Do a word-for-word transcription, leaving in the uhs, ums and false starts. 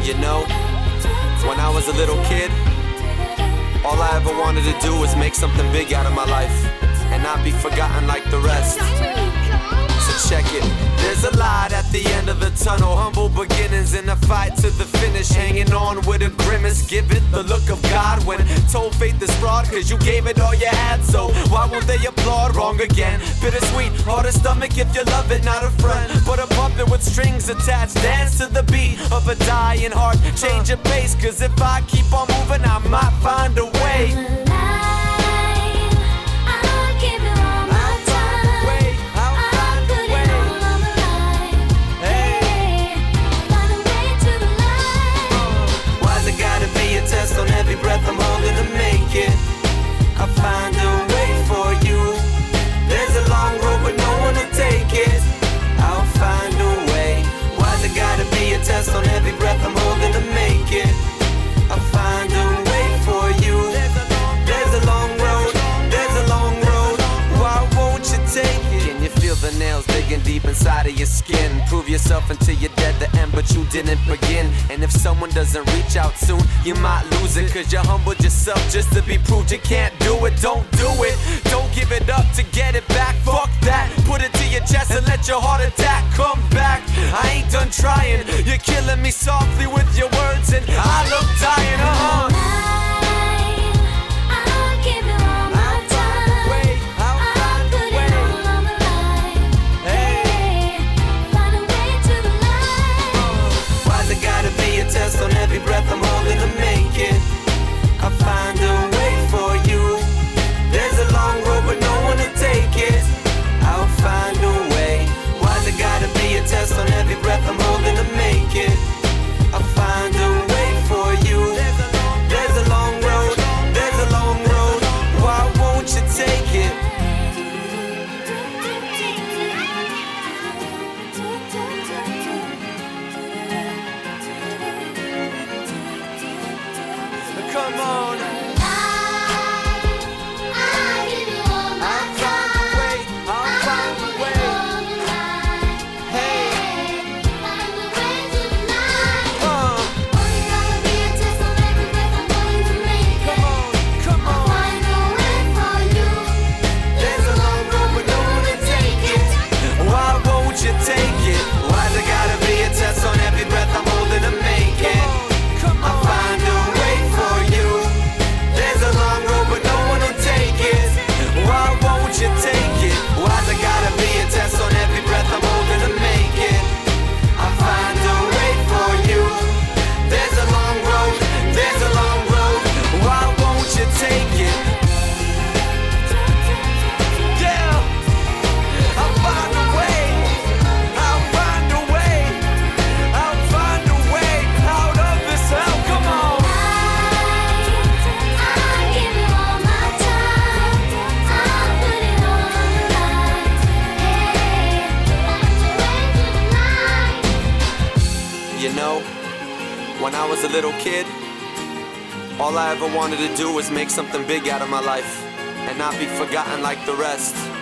You know, when I was a little kid, all I ever wanted to do was make something big out of my life and not be forgotten like the rest. So check it. There's a light at the end of the tunnel, humble beginnings in a fight to the finish, hanging on with a grimace. Give it the look of God when told faith is fraud, cause you gave it all you had. So why won't they applaud? Wrong again. Bittersweet, hard to stomach if you love it, not a friend, but a puppet with strings attached. Dance to the beat of a dying heart. Change your pace, cause if I keep on moving, I might find a way. On every breath I'm holding to make it, I'll find a way for you. There's a long road but no one will take it. I'll find a way. Why's it gotta be a test? On every breath I'm holding to make it, I'll find a way for you. There's a long road, there's a long road. Why won't you take it? Can you feel the nails digging deep inside of your skin? Prove yourself until you're dead the end, but you didn't begin. And if someone doesn't reach out soon, you might lose it, cause you humbled yourself just to be proved you can't do it. Don't do it, don't give it up to get it back. Fuck that, put it to your chest and let your heart attack come back. I ain't done trying, you're killing me softly with your words, and I look dying, uh-huh. On every breath I'm holding to make it, I'll find a way for you. There's a long road but no one will take it. I'll find a way. Why's it gotta be a test? On every breath I'm holding to make it, I'll find a way for you. There's a long road, there's a long road. Why won't you take it? Come on. You know, when I was a little kid, all I ever wanted to do was make something big out of my life and not be forgotten like the rest.